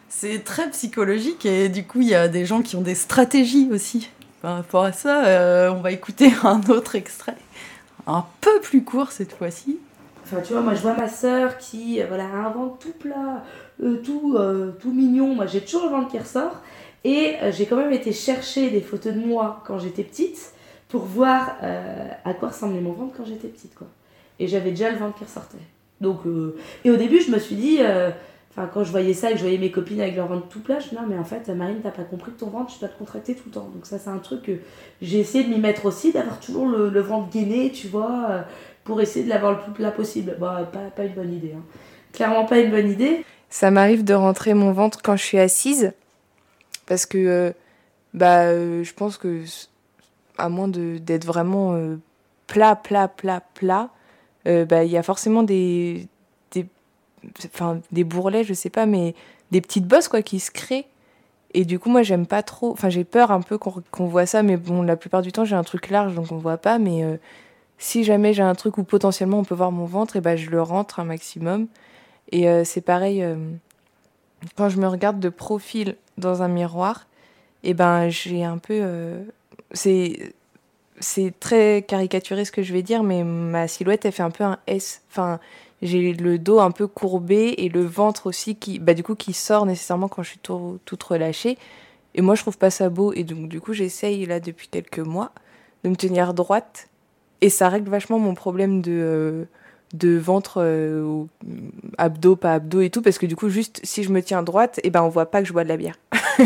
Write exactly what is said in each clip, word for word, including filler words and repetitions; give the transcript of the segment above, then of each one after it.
C'est très psychologique et du coup, il y a des gens qui ont des stratégies aussi. Par rapport à ça, euh, on va écouter un autre extrait, un peu plus court cette fois-ci. Enfin, tu vois, moi, je vois ma sœur qui, euh, voilà, a un ventre tout plat, euh, tout, euh, tout mignon. Moi, j'ai toujours le ventre qui ressort. Et euh, j'ai quand même été chercher des photos de moi quand j'étais petite pour voir euh, à quoi ressemblait mon ventre quand j'étais petite, quoi. Et j'avais déjà le ventre qui ressortait. Donc, euh, et au début, je me suis dit, euh, enfin, quand je voyais ça et que je voyais mes copines avec leur ventre tout plat, je me dis, non, mais en fait, Marine, t'as pas compris que ton ventre, tu dois te contracter tout le temps. Donc, ça, c'est un truc que j'ai essayé de m'y mettre aussi, d'avoir toujours le, le ventre gainé, tu vois, euh, pour essayer de l'avoir le plus plat possible. Bah, pas, pas une bonne idée. Hein. Clairement pas une bonne idée. Ça m'arrive de rentrer mon ventre quand je suis assise, parce que euh, bah, euh, je pense que, à moins de, d'être vraiment euh, plat, plat, plat, plat, euh, bah, y a forcément des, des, enfin, des bourrelets, je sais pas, mais des petites bosses quoi, qui se créent. Et du coup, moi, j'aime pas trop. Enfin, j'ai peur un peu qu'on, qu'on voit ça, mais bon, la plupart du temps, j'ai un truc large, donc on voit pas. Mais euh, si jamais j'ai un truc où potentiellement on peut voir mon ventre, et ben je le rentre un maximum. Et euh, c'est pareil, euh, quand je me regarde de profil dans un miroir, et ben j'ai un peu. Euh, c'est, c'est très caricaturé ce que je vais dire, mais ma silhouette, elle fait un peu un S. Enfin, j'ai le dos un peu courbé et le ventre aussi qui, bah, du coup, qui sort nécessairement quand je suis tout, toute relâchée. Et moi, je trouve pas ça beau. Et donc, du coup, j'essaye, là, depuis quelques mois, de me tenir droite. Et ça règle vachement mon problème de, euh, de ventre, euh, ou, abdos, pas abdos et tout. Parce que du coup, juste, si je me tiens droite, et ben, on voit pas que je bois de la bière.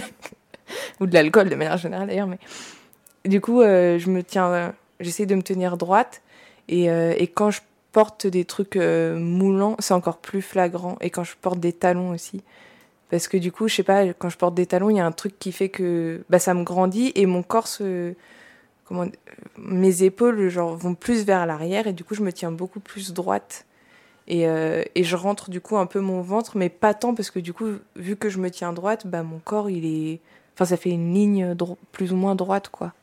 Ou de l'alcool, de manière générale, d'ailleurs. Mais du coup, euh, je me tiens, euh, j'essaie de me tenir droite. Et, euh, et quand je porte des trucs euh, moulants, c'est encore plus flagrant. Et quand je porte des talons aussi. Parce que du coup, je sais pas, quand je porte des talons, il y a un truc qui fait que bah, ça me grandit et mon corps se... Comment... Mes épaules genre, vont plus vers l'arrière et du coup, je me tiens beaucoup plus droite. Et, euh, et je rentre du coup un peu mon ventre, mais pas tant parce que du coup, vu que je me tiens droite, bah, mon corps, il est... Enfin, ça fait une ligne dro- plus ou moins droite, quoi.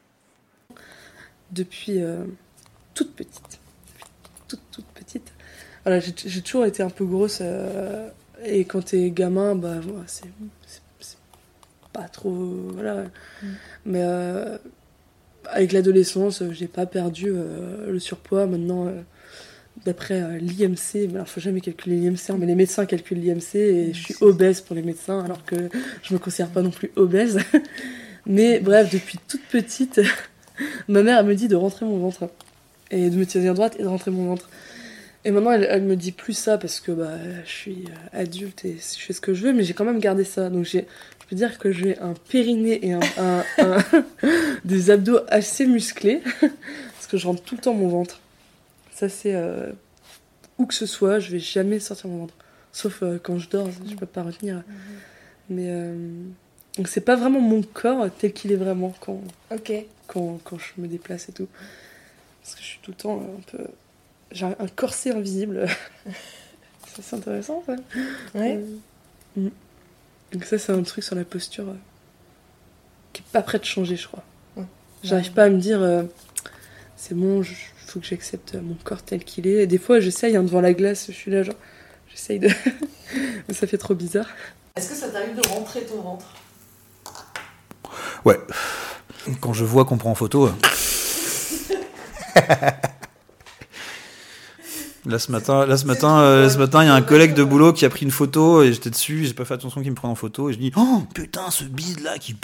Depuis euh, toute petite. Toute, toute petite. Voilà, j'ai, j'ai toujours été un peu grosse. Euh, et quand t'es gamin, bah, voilà, c'est, c'est, c'est pas trop. Voilà. Mm. Mais euh, avec l'adolescence, j'ai pas perdu euh, le surpoids. Maintenant, euh, d'après euh, l'I M C, alors faut jamais calculer l'I M C, mais les médecins calculent l'I M C et je suis obèse pour les médecins, alors que je me considère pas non plus obèse. Mais bref, depuis toute petite, ma mère elle me dit de rentrer mon ventre et de me tenir droite et de rentrer mon ventre. Et maintenant, elle, elle me dit plus ça parce que bah, je suis adulte et je fais ce que je veux, mais j'ai quand même gardé ça. Donc j'ai, je peux dire que j'ai un périnée et un, un, un des abdos assez musclés parce que je rentre tout le temps mon ventre. Ça, c'est euh, où que ce soit, je vais jamais sortir mon ventre. Sauf euh, quand je dors, je peux pas retenir. Mmh. Mais euh, donc c'est pas vraiment mon corps tel qu'il est vraiment quand, okay. quand, quand je me déplace et tout. Parce que je suis tout le temps un peu... J'ai un corset invisible. C'est intéressant, ça. Ouais. Euh, mmh. Donc ça, c'est un truc sur la posture euh, qui est pas prêt de changer, je crois. Ouais. J'arrive ouais. pas à me dire, euh, c'est bon, il faut que j'accepte mon corps tel qu'il est. Et des fois, j'essaye, hein, devant la glace, je suis là, genre, j'essaye de... Mais ça fait trop bizarre. Est-ce que ça t'arrive de rentrer ton ventre ? Ouais. Quand je vois qu'on prend en photo... Euh... Là ce matin, là ce matin, euh, ce matin, il y a un collègue de boulot qui a pris une photo et j'étais dessus, j'ai pas fait attention qu'il me prenne en photo et je dis oh putain ce bide là qui.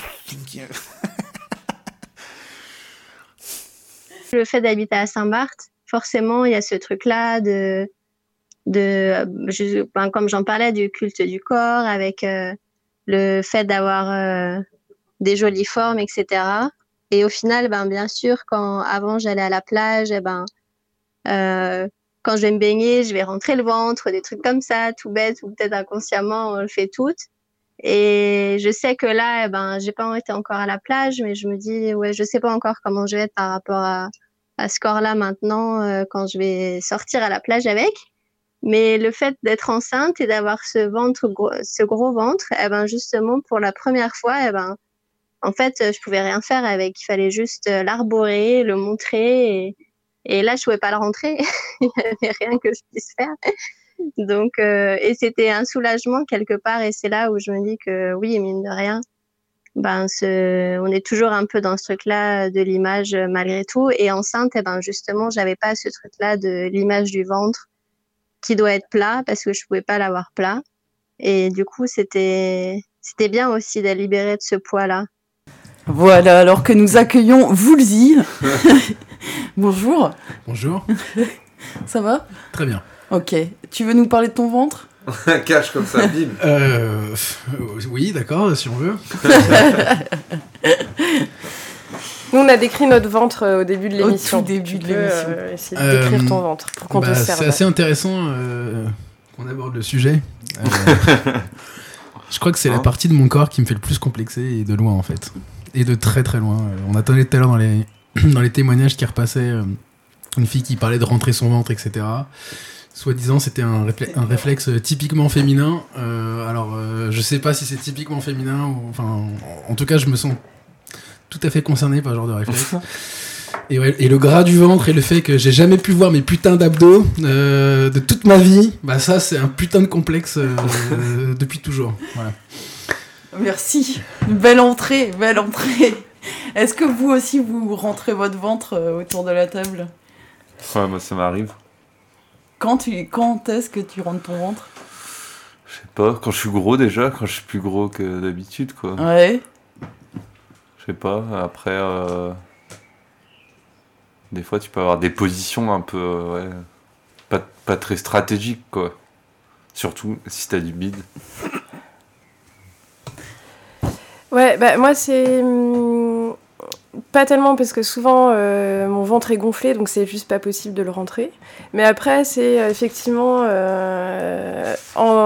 Le fait d'habiter à Saint-Barth, forcément il y a ce truc là de, de, je, ben, comme j'en parlais, du culte du corps avec euh, le fait d'avoir euh, des jolies formes, et cetera. Et au final, ben bien sûr, quand avant j'allais à la plage, et ben euh, quand je vais me baigner, je vais rentrer le ventre, des trucs comme ça, tout bête, ou peut-être inconsciemment, on le fait toutes. Et je sais que là, eh ben, j'ai pas été encore à la plage, mais je me dis, ouais, je sais pas encore comment je vais être par rapport à, à ce corps-là maintenant, euh, quand je vais sortir à la plage avec. Mais le fait d'être enceinte et d'avoir ce ventre, gros, ce gros ventre, eh ben, justement, pour la première fois, eh ben, en fait, je pouvais rien faire avec. Il fallait juste l'arborer, le montrer et, Et là, je pouvais pas le rentrer. Il n'y avait rien que je puisse faire. Donc, euh, et c'était un soulagement quelque part. Et c'est là où je me dis que oui, mine de rien, ben, ce, on est toujours un peu dans ce truc-là de l'image euh, malgré tout. Et enceinte, eh ben, justement, j'avais pas ce truc-là de l'image du ventre qui doit être plat parce que je pouvais pas l'avoir plat. Et du coup, c'était, c'était bien aussi d'être libérée de ce poids-là. Voilà, alors que nous accueillons Woolsey. Bonjour. Bonjour. Ça va ? Très bien. Ok. Tu veux nous parler de ton ventre ? Cache comme ça, bim. Euh, oui, d'accord, si on veut. Nous, on a décrit notre ventre euh, au début de l'émission. Au tout début Tu de peux, l'émission. euh, essayer de décrire Euh, ton ventre pour qu'on bah, te serve. c'est assez intéressant euh, qu'on aborde le sujet. Euh, je crois que c'est la partie de mon corps qui me fait le plus complexer, et de loin en fait. Et de très très loin. On attendait tout à l'heure dans les, dans les témoignages qui repassaient euh, une fille qui parlait de rentrer son ventre, et cetera. Soi-disant, c'était un, réfle- un réflexe typiquement féminin. Euh, alors, euh, je sais pas si c'est typiquement féminin ou, enfin, en, en tout cas, je me sens tout à fait concerné par ce genre de réflexe. Et, ouais, et le gras du ventre et le fait que j'ai jamais pu voir mes putains d'abdos euh, de toute ma vie, bah ça, c'est un putain de complexe euh, depuis toujours. Voilà. Merci. Belle entrée, belle entrée. Est-ce que vous aussi, vous rentrez votre ventre euh, autour de la table ? Ouais, moi ça m'arrive. Quand, tu, quand est-ce que tu rentres ton ventre ? Je sais pas, quand je suis gros déjà, quand je suis plus gros que d'habitude, quoi. Ouais. Je sais pas, après... Euh... Des fois, tu peux avoir des positions un peu... Euh, ouais, pas, pas très stratégiques, quoi. Surtout si t'as du bide. Ouais, bah moi c'est hum, pas tellement parce que souvent euh, mon ventre est gonflé donc c'est juste pas possible de le rentrer. Mais après c'est euh, effectivement euh,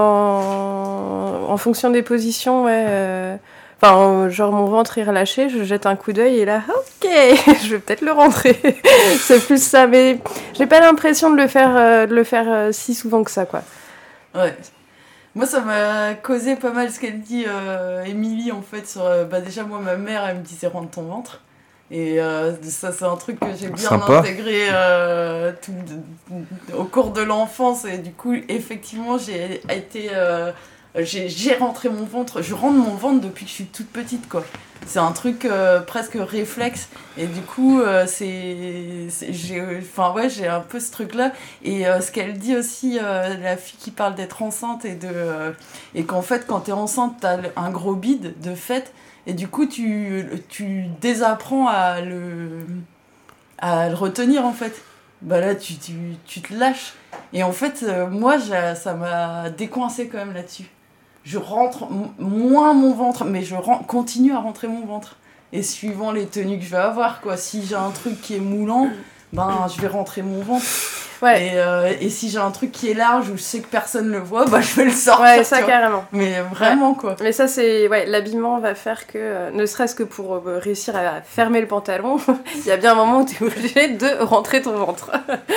en, en fonction des positions, ouais. Euh, Enfin, genre mon ventre est relâché, je jette un coup d'œil et là, ok, je vais peut-être le rentrer. C'est plus ça, mais j'ai pas l'impression de le faire, euh, de le faire euh, si souvent que ça, quoi. Ouais. Moi, ça m'a causé pas mal ce qu'elle dit, euh, Émilie, en fait. Sur, euh, bah, déjà, moi, ma mère, elle me disait rentre ton ventre. Et euh, ça, c'est un truc que j'ai bien Sympa. intégré euh, tout, au cours de l'enfance. Et du coup, effectivement, j'ai été. Euh, j'ai, j'ai rentré mon ventre. Je rentre mon ventre depuis que je suis toute petite, quoi. C'est un truc euh, presque réflexe. Et du coup, euh, c'est, c'est, j'ai, enfin, ouais, j'ai un peu ce truc-là. Et euh, ce qu'elle dit aussi, euh, la fille qui parle d'être enceinte et, de, euh, et qu'en fait, quand t'es enceinte, t'as un gros bide de fait. Et du coup, tu, tu désapprends à le, à le retenir, en fait. Bah là, tu, tu, tu te lâches. Et en fait, euh, moi, j'ai, ça m'a décoincé quand même là-dessus. Je rentre m- moins mon ventre, mais je ren- continue à rentrer mon ventre. Et suivant les tenues que je vais avoir, quoi. Si j'ai un truc qui est moulant, ben, je vais rentrer mon ventre. Ouais. Et, euh, et si j'ai un truc qui est large où je sais que personne ne le voit, bah, je vais le sortir. Ouais, ça tu vois. carrément. Mais vraiment, quoi. Mais ça, c'est. Ouais, l'habillement va faire que, euh, ne serait-ce que pour euh, réussir à fermer le pantalon, il y a bien un moment où tu es obligé de rentrer ton ventre.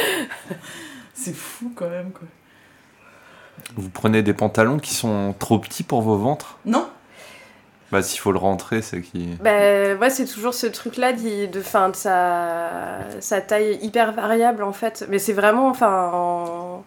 C'est fou, quand même, quoi. Vous prenez des pantalons qui sont trop petits pour vos ventres ? Non ? Bah, s'il faut le rentrer, c'est qui... Bah, ouais, c'est toujours ce truc-là de, de, fin, de sa, sa taille hyper variable, en fait. Mais c'est vraiment, enfin, en,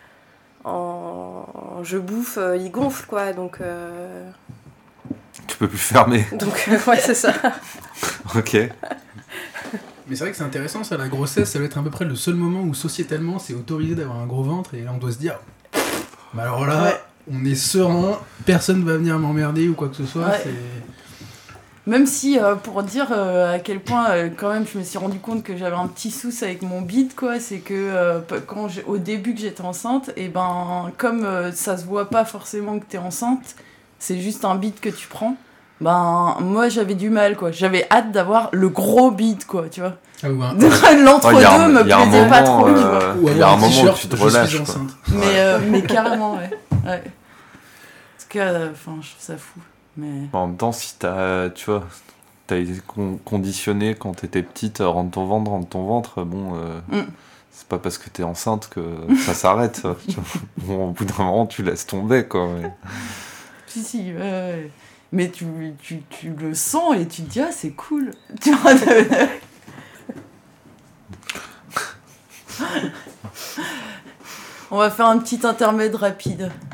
en, en je bouffe, euh, il gonfle, quoi, donc... Euh... Tu peux plus fermer. Donc, euh, ouais, c'est ça. Ok. Mais c'est vrai que c'est intéressant, ça, la grossesse, ça doit être à peu près le seul moment où sociétalement c'est autorisé d'avoir un gros ventre, et là on doit se dire, bah alors là, Ouais. on est serein, personne va venir m'emmerder ou quoi que ce soit. Ouais. C'est... Même si, euh, pour dire euh, à quel point, euh, quand même, je me suis rendu compte que j'avais un petit souci avec mon bide, quoi, c'est que euh, quand j'ai- au début que j'étais enceinte, et ben, comme euh, ça se voit pas forcément que t'es enceinte, c'est juste un bide que tu prends, ben, moi, j'avais du mal, quoi. J'avais hâte d'avoir le gros bide, quoi, tu vois. Ah, ou un, L'entre-deux Ouais, y a un- me y a un plaisait pas moment, trop, tu euh, vois. ou Il y a avoir un un moment où t-shirt, tu te je relâches, suis quoi. enceinte. Mais, euh, mais carrément, ouais. ouais. En tout cas, enfin, je trouve ça fou. Mais... En même temps, si t'as, tu vois, t'as été con- conditionné quand t'étais petite, euh, rentre ton ventre, rentre ton ventre, bon, euh, Mm. c'est pas parce que t'es enceinte que ça s'arrête, ça. Tu vois. Bon, au bout d'un moment, tu laisses tomber, quoi. Mais... Si, si, ouais, ouais. Mais tu, tu, tu le sens et tu te dis, ah, c'est cool. Tu vois, de- On va faire un petit intermède rapide.